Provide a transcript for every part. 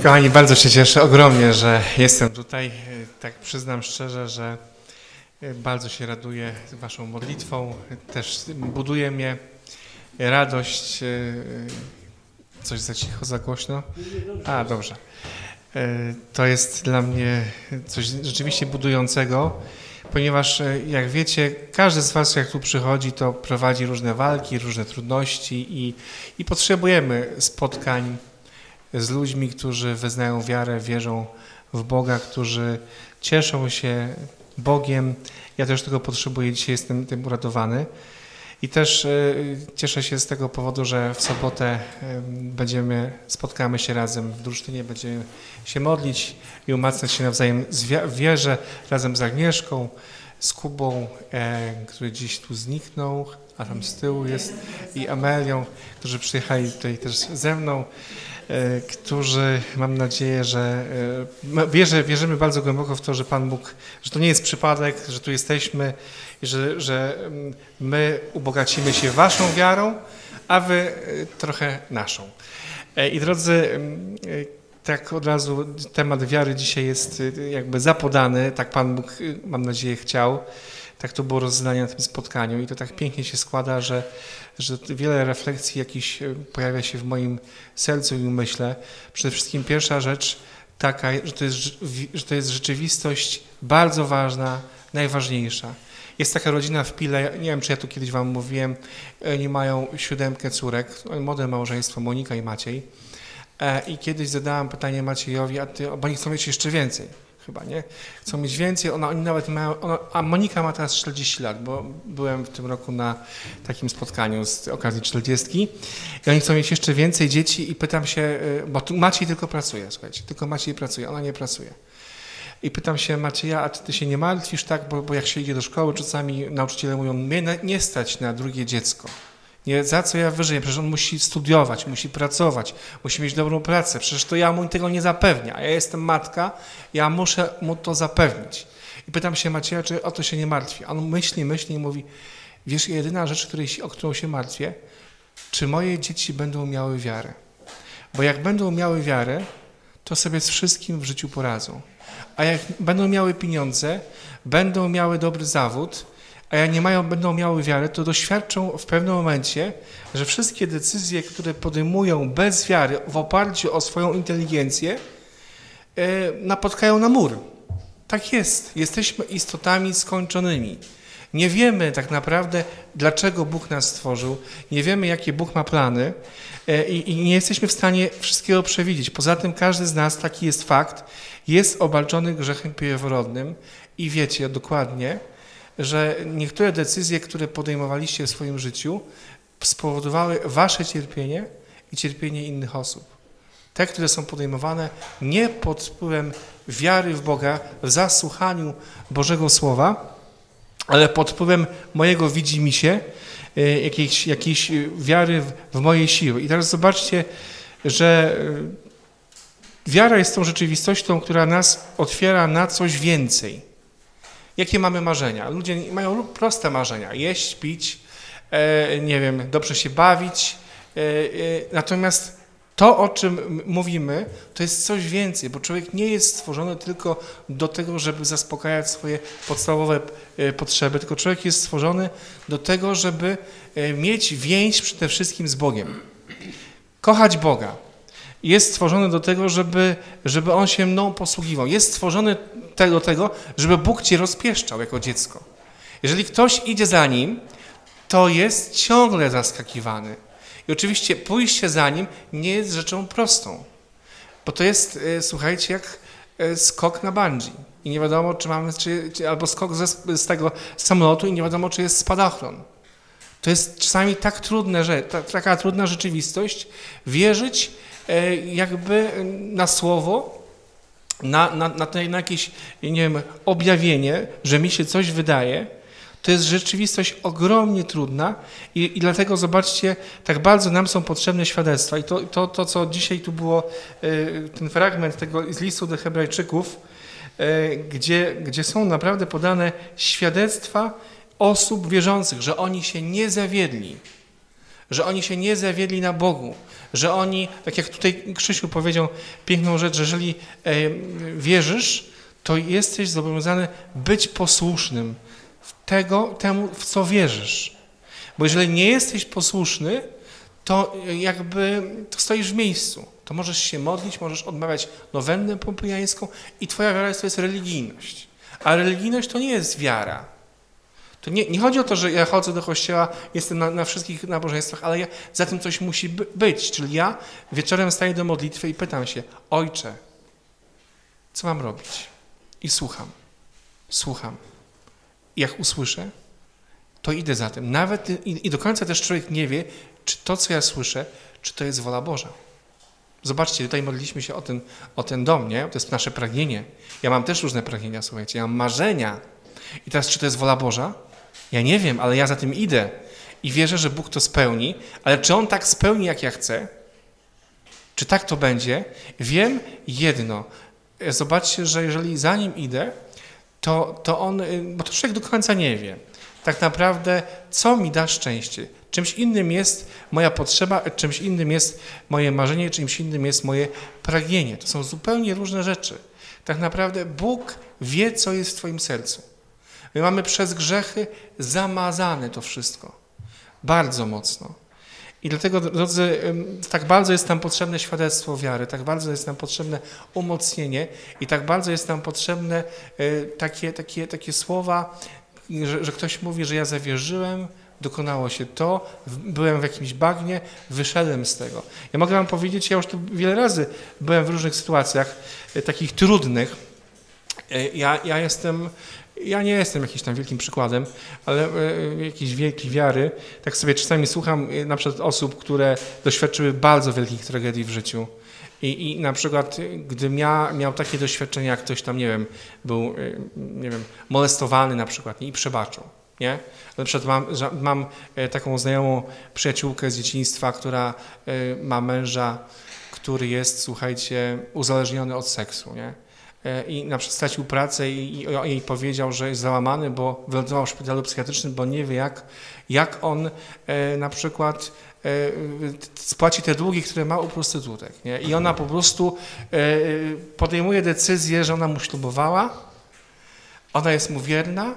Kochani, bardzo się cieszę ogromnie, że jestem tutaj. Tak przyznam szczerze, że bardzo się raduję waszą modlitwą. Też buduje mnie radość. Coś za cicho, za głośno? A, dobrze. To jest dla mnie coś rzeczywiście budującego, ponieważ jak wiecie, każdy z was jak tu przychodzi, to prowadzi różne walki, różne trudności i potrzebujemy spotkań z ludźmi, którzy wyznają wiarę, wierzą w Boga, którzy cieszą się Bogiem. Ja też tego potrzebuję, dzisiaj jestem tym uradowany. I też cieszę się z tego powodu, że w sobotę spotkamy się razem w Drusztynie, będziemy się modlić i umacniać się nawzajem w wierze, razem z Agnieszką, z Kubą, który dziś tu zniknął, a tam z tyłu jest, i Amelią, którzy przyjechali tutaj też ze mną, którzy, mam nadzieję, że wierzymy bardzo głęboko w to, że Pan Bóg, że to nie jest przypadek, że tu jesteśmy i że my ubogacimy się waszą wiarą, a wy trochę naszą. I drodzy, tak od razu temat wiary dzisiaj jest jakby zapodany, tak Pan Bóg, mam nadzieję, chciał. Tak to było rozdanie na tym spotkaniu i to tak pięknie się składa, że wiele refleksji jakichś pojawia się w moim sercu i umyśle. Przede wszystkim pierwsza rzecz taka, że to jest rzeczywistość bardzo ważna, najważniejsza. Jest taka rodzina w Pile, nie wiem, czy ja tu kiedyś wam mówiłem, oni mają 7 córek, młode małżeństwo, Monika i Maciej. I kiedyś zadałem pytanie Maciejowi, bo oni chcą mieć jeszcze więcej. Chyba, nie? Chcą mieć więcej, oni nawet mają, a Monika ma teraz 40 lat, bo byłem w tym roku na takim spotkaniu z okazji 40 i oni chcą mieć jeszcze więcej dzieci i pytam się, bo tu Maciej tylko pracuje, słuchajcie, tylko Maciej pracuje, ona nie pracuje. I pytam się Macieja, a czy ty się nie martwisz, tak, bo jak się idzie do szkoły, czasami nauczyciele mówią, mnie nie stać na drugie dziecko. Nie, za co ja wyżyję? Przecież on musi studiować, musi pracować, musi mieć dobrą pracę. Przecież to ja mu tego nie zapewnię, a ja jestem matka, ja muszę mu to zapewnić. I pytam się Macieja, czy o to się nie martwi. On myśli i mówi, wiesz, jedyna rzecz, o którą się martwię, czy moje dzieci będą miały wiarę. Bo jak będą miały wiarę, to sobie z wszystkim w życiu poradzą. A jak będą miały pieniądze, będą miały dobry zawód, a jak będą miały wiarę, to doświadczą w pewnym momencie, że wszystkie decyzje, które podejmują bez wiary, w oparciu o swoją inteligencję, napotkają na mur. Tak jest. Jesteśmy istotami skończonymi. Nie wiemy tak naprawdę, dlaczego Bóg nas stworzył, nie wiemy, jakie Bóg ma plany i nie jesteśmy w stanie wszystkiego przewidzieć. Poza tym każdy z nas, taki jest fakt, jest obarczony grzechem pierworodnym i wiecie dokładnie, że niektóre decyzje, które podejmowaliście w swoim życiu, spowodowały wasze cierpienie i cierpienie innych osób. Te, które są podejmowane nie pod wpływem wiary w Boga, w zasłuchaniu Bożego Słowa, ale pod wpływem mojego widzimisię, jakiejś wiary w moje siły. I teraz zobaczcie, że wiara jest tą rzeczywistością, która nas otwiera na coś więcej. Jakie mamy marzenia? Ludzie mają proste marzenia. Jeść, pić, nie wiem, dobrze się bawić. Natomiast to, o czym mówimy, to jest coś więcej, bo człowiek nie jest stworzony tylko do tego, żeby zaspokajać swoje podstawowe potrzeby, tylko człowiek jest stworzony do tego, żeby mieć więź przede wszystkim z Bogiem. Kochać Boga. Jest stworzony do tego, żeby On się mną posługiwał. Jest stworzony do tego, żeby Bóg cię rozpieszczał jako dziecko. Jeżeli ktoś idzie za Nim, to jest ciągle zaskakiwany. I oczywiście pójście za Nim nie jest rzeczą prostą, bo to jest, słuchajcie, jak skok na bungee. I nie wiadomo, czy mamy, albo skok z tego samolotu i nie wiadomo, czy jest spadochron. To jest czasami taka trudna rzeczywistość, wierzyć jakby na słowo, na jakieś, nie wiem, objawienie, że mi się coś wydaje, to jest rzeczywistość ogromnie trudna i dlatego zobaczcie, tak bardzo nam są potrzebne świadectwa. I to co dzisiaj tu było, ten fragment tego z listu do Hebrajczyków, gdzie są naprawdę podane świadectwa osób wierzących, że oni się nie zawiedli, że oni się nie zawiedli na Bogu, że oni, tak jak tutaj Krzysiu powiedział piękną rzecz, że jeżeli wierzysz, to jesteś zobowiązany być posłusznym temu, w co wierzysz. Bo jeżeli nie jesteś posłuszny, to to stoisz w miejscu. To możesz się modlić, możesz odmawiać nowennę pompejańską i twoja wiara to jest religijność. A religijność to nie jest wiara. To nie chodzi o to, że ja chodzę do kościoła, jestem na wszystkich nabożeństwach, ale za tym coś musi być. Czyli ja wieczorem staję do modlitwy i pytam się, Ojcze, co mam robić? I słucham. I jak usłyszę, to idę za tym. Nawet i do końca też człowiek nie wie, czy to, co ja słyszę, czy to jest wola Boża. Zobaczcie, tutaj modliliśmy się o ten dom, nie? To jest nasze pragnienie. Ja mam też różne pragnienia, słuchajcie, ja mam marzenia. I teraz, czy to jest wola Boża? Ja nie wiem, ale ja za tym idę i wierzę, że Bóg to spełni, ale czy On tak spełni, jak ja chcę? Czy tak to będzie? Wiem jedno. Zobaczcie, że jeżeli za Nim idę, to On, bo to człowiek do końca nie wie. Tak naprawdę, co mi da szczęście? Czymś innym jest moja potrzeba, czymś innym jest moje marzenie, czymś innym jest moje pragnienie. To są zupełnie różne rzeczy. Tak naprawdę Bóg wie, co jest w twoim sercu. My mamy przez grzechy zamazane to wszystko. Bardzo mocno. I dlatego, drodzy, tak bardzo jest nam potrzebne świadectwo wiary, tak bardzo jest nam potrzebne umocnienie i tak bardzo jest nam potrzebne takie słowa, że ktoś mówi, że ja zawierzyłem, dokonało się to, byłem w jakimś bagnie, wyszedłem z tego. Ja mogę wam powiedzieć, ja już tu wiele razy byłem w różnych sytuacjach takich trudnych. Ja nie jestem jakimś tam wielkim przykładem, ale jakiejś wielkiej wiary. Tak sobie czasami słucham na przykład osób, które doświadczyły bardzo wielkich tragedii w życiu. I na przykład, gdy miał takie doświadczenia, jak ktoś tam, był, molestowany na przykład i przebaczył, nie? Na przykład mam taką znajomą przyjaciółkę z dzieciństwa, która ma męża, który jest, słuchajcie, uzależniony od seksu, nie? I na przykład stracił pracę i jej powiedział, że jest załamany, bo wylądował w szpitalu psychiatrycznym, bo nie wie, jak on na przykład spłaci te długi, które ma u prostytutek. Nie? I ona po prostu podejmuje decyzję, że ona mu ślubowała, ona jest mu wierna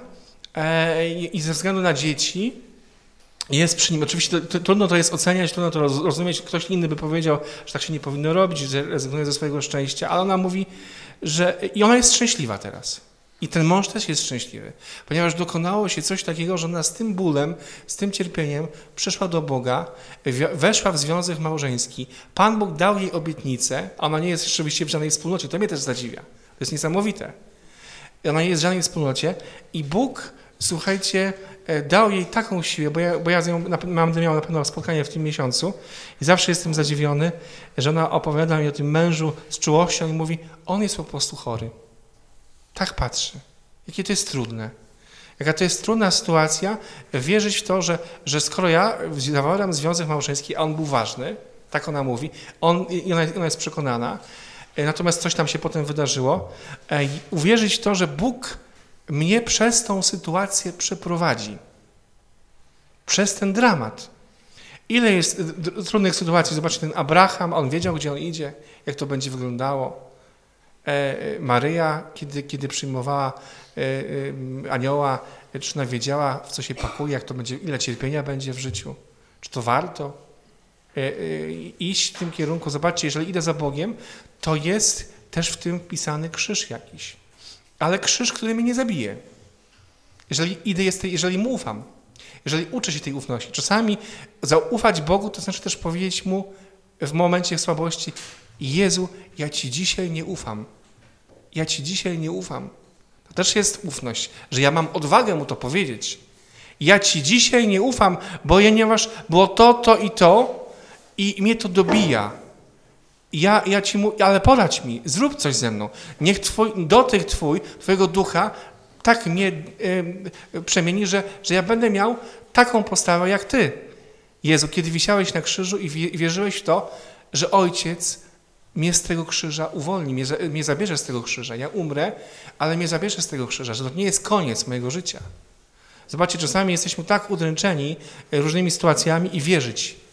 i ze względu na dzieci jest przy nim. Oczywiście trudno to jest oceniać, trudno to rozumieć. Ktoś inny by powiedział, że tak się nie powinno robić, że rezygnuje ze swojego szczęścia, ale ona mówi, i ona jest szczęśliwa teraz. I ten mąż też jest szczęśliwy, ponieważ dokonało się coś takiego, że ona z tym bólem, z tym cierpieniem przyszła do Boga, weszła w związek małżeński. Pan Bóg dał jej obietnicę, a ona nie jest rzeczywiście w żadnej wspólnocie. To mnie też zadziwia. To jest niesamowite. Ona nie jest w żadnej wspólnocie i Bóg, słuchajcie, dał jej taką siłę, bo ja z nią będę miał na pewno spotkanie w tym miesiącu i zawsze jestem zadziwiony, że ona opowiada mi o tym mężu z czułością i mówi, on jest po prostu chory. Tak patrzy. Jakie to jest trudne. Jaka to jest trudna sytuacja, wierzyć w to, że skoro ja zawarłem związek małżeński, a on był ważny, tak ona mówi, ona jest przekonana, natomiast coś tam się potem wydarzyło, uwierzyć w to, że Bóg mnie przez tą sytuację przeprowadzi. Przez ten dramat. Ile jest trudnych sytuacji. Zobaczcie, ten Abraham, on wiedział, gdzie on idzie, jak to będzie wyglądało. Maryja, kiedy przyjmowała anioła, czy ona wiedziała, w co się pakuje, jak to będzie, ile cierpienia będzie w życiu. Czy to warto iść w tym kierunku? Zobaczcie, jeżeli idę za Bogiem, to jest też w tym pisany krzyż jakiś. Ale krzyż, który mnie nie zabije. Jeżeli mu ufam, jeżeli uczę się tej ufności. Czasami zaufać Bogu, to znaczy też powiedzieć Mu w momencie słabości, Jezu, ja Ci dzisiaj nie ufam. Ja Ci dzisiaj nie ufam. To też jest ufność, że ja mam odwagę Mu to powiedzieć. Ja Ci dzisiaj nie ufam, bo to i mnie to dobija. Ja Ci mówię, ale poradź mi, zrób coś ze mną. Niech dotyk Twojego ducha tak mnie przemieni, że ja będę miał taką postawę jak Ty. Jezu, kiedy wisiałeś na krzyżu i wierzyłeś w to, że Ojciec mnie z tego krzyża uwolni, mnie zabierze z tego krzyża. Ja umrę, ale mnie zabierze z tego krzyża, że to nie jest koniec mojego życia. Zobaczcie, czasami jesteśmy tak udręczeni różnymi sytuacjami i wierzyć.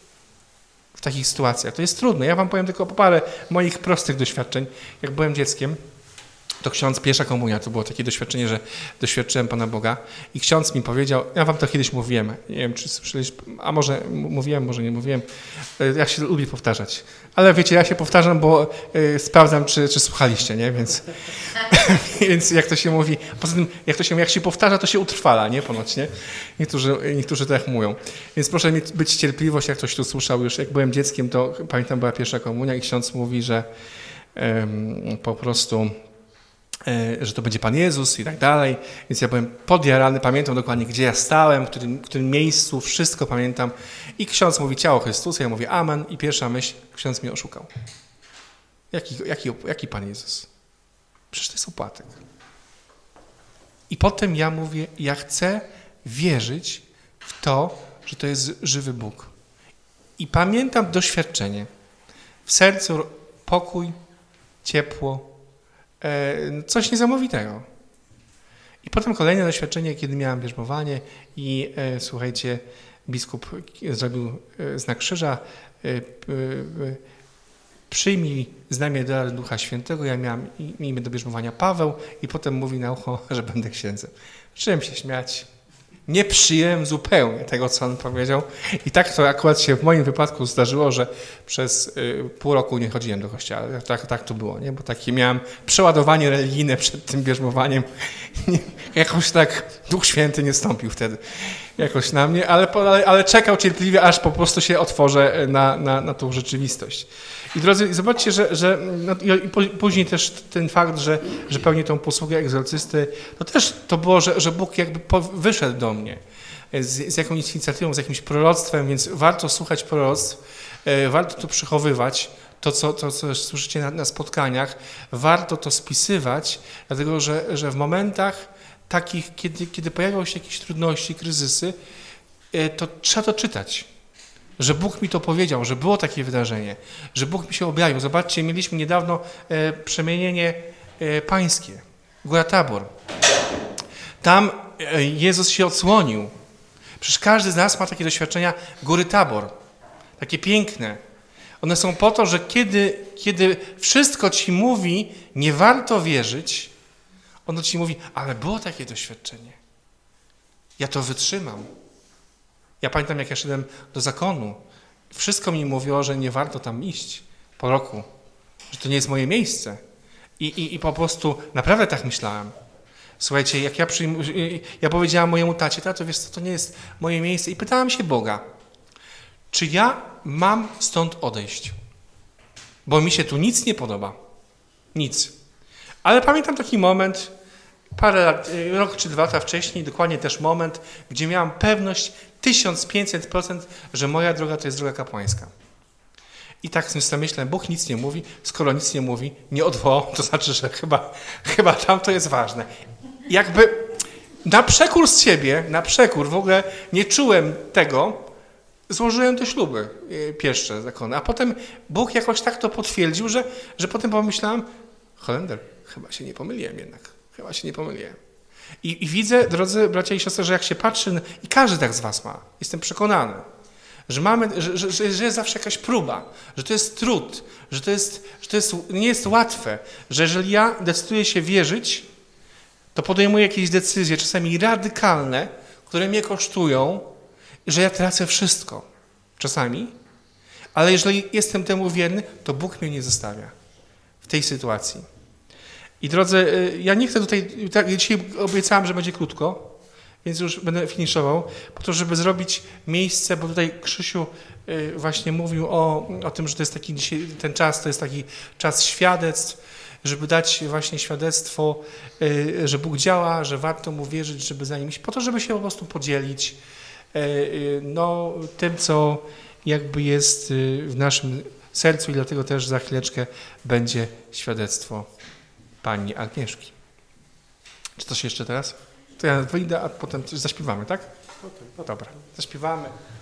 w takich sytuacjach. To jest trudne. Ja wam powiem tylko parę moich prostych doświadczeń. Jak byłem dzieckiem, to ksiądz, pierwsza komunia, to było takie doświadczenie, że doświadczyłem Pana Boga i ksiądz mi powiedział, ja wam to kiedyś mówiłem, nie wiem, czy słyszeliście, a może mówiłem, może nie mówiłem, ja się lubię powtarzać, ale wiecie, ja się powtarzam, bo sprawdzam, czy słuchaliście, nie, więc, więc jak to się mówi, poza tym, jak się powtarza, to się utrwala, nie, ponoć, nie, niektórzy tak mówią, więc proszę być cierpliwość, jak ktoś tu słyszał już, jak byłem dzieckiem, to pamiętam, była pierwsza komunia i ksiądz mówi, że po prostu że to będzie Pan Jezus i tak dalej. Więc ja byłem podjarany, pamiętam dokładnie, gdzie ja stałem, w którym miejscu, wszystko pamiętam. I ksiądz mówi ciało Chrystusa, ja mówię amen i pierwsza myśl, ksiądz mnie oszukał. Jaki Pan Jezus? Przecież to jest opłatek. I potem ja mówię, ja chcę wierzyć w to, że to jest żywy Bóg. I pamiętam doświadczenie. W sercu pokój, ciepło, coś niesamowitego. I potem kolejne doświadczenie, kiedy miałem bierzmowanie i słuchajcie, biskup zrobił znak krzyża, przyjmij znamię dary Ducha Świętego, ja miałem imię do bierzmowania Paweł i potem mówi na ucho, że będę księdzem. Zacząłem się śmiać. Nie przyjąłem zupełnie tego, co on powiedział. I tak to akurat się w moim wypadku zdarzyło, że przez pół roku nie chodziłem do kościoła. Tak to było, nie? Bo takie miałem przeładowanie religijne przed tym bierzmowaniem. Jakoś tak Duch Święty nie stąpił wtedy jakoś na mnie, ale czekał cierpliwie, aż po prostu się otworzę na tą rzeczywistość. I drodzy, zobaczcie, że i później też ten fakt, że pełnię tą posługę egzorcysty, to też to było, że Bóg jakby wyszedł do mnie z jakąś inicjatywą, z jakimś proroctwem, więc warto słuchać proroctw, warto to przechowywać, to co słyszycie na spotkaniach, warto to spisywać, dlatego że w momentach takich, kiedy pojawiają się jakieś trudności, kryzysy, to trzeba to czytać. Że Bóg mi to powiedział, że było takie wydarzenie, że Bóg mi się objawił. Zobaczcie, mieliśmy niedawno przemienienie pańskie, Góra Tabor. Tam Jezus się odsłonił. Przecież każdy z nas ma takie doświadczenia Góry Tabor, takie piękne. One są po to, że kiedy wszystko ci mówi, nie warto wierzyć, ono ci mówi, ale było takie doświadczenie. Ja to wytrzymam. Ja pamiętam, jak ja szedłem do zakonu. Wszystko mi mówiło, że nie warto tam iść po roku, że to nie jest moje miejsce. I po prostu naprawdę tak myślałem. Słuchajcie, jak ja powiedziałam mojemu tacie, tato, wiesz co, to nie jest moje miejsce. I pytałem się Boga, czy ja mam stąd odejść? Bo mi się tu nic nie podoba. Nic. Ale pamiętam taki moment, parę lat, rok czy 2 lata wcześniej, dokładnie też moment, gdzie miałam pewność 1500%, że moja droga to jest droga kapłańska. I tak sobie myślę, Bóg nic nie mówi, skoro nic nie mówi, nie odwołał, to znaczy, że chyba tam to jest ważne. Jakby na przekór z siebie, w ogóle nie czułem tego, złożyłem te śluby pierwsze zakony, a potem Bóg jakoś tak to potwierdził, że potem pomyślałem, Holender, chyba się nie pomyliłem jednak. I widzę, drodzy bracia i siostry, że jak się patrzy, i każdy tak z was ma, jestem przekonany, że że jest zawsze jakaś próba, że to jest trud, że nie jest łatwe, że jeżeli ja decyduję się wierzyć, to podejmuję jakieś decyzje, czasami radykalne, które mnie kosztują, że ja tracę wszystko, czasami, ale jeżeli jestem temu wierny, to Bóg mnie nie zostawia w tej sytuacji. I drodzy, ja nie chcę tutaj, dzisiaj obiecałem, że będzie krótko, więc już będę finiszował, po to, żeby zrobić miejsce, bo tutaj Krzysiu właśnie mówił o tym, że to jest taki dzisiaj, ten czas, to jest taki czas świadectw, żeby dać właśnie świadectwo, że Bóg działa, że warto Mu wierzyć, żeby za Nim iść, po to, żeby się po prostu podzielić tym, co jakby jest w naszym sercu i dlatego też za chwileczkę będzie świadectwo pani Agnieszki. Czy coś jeszcze teraz? To ja wyjdę, a potem coś zaśpiewamy, tak? Dobra, zaśpiewamy.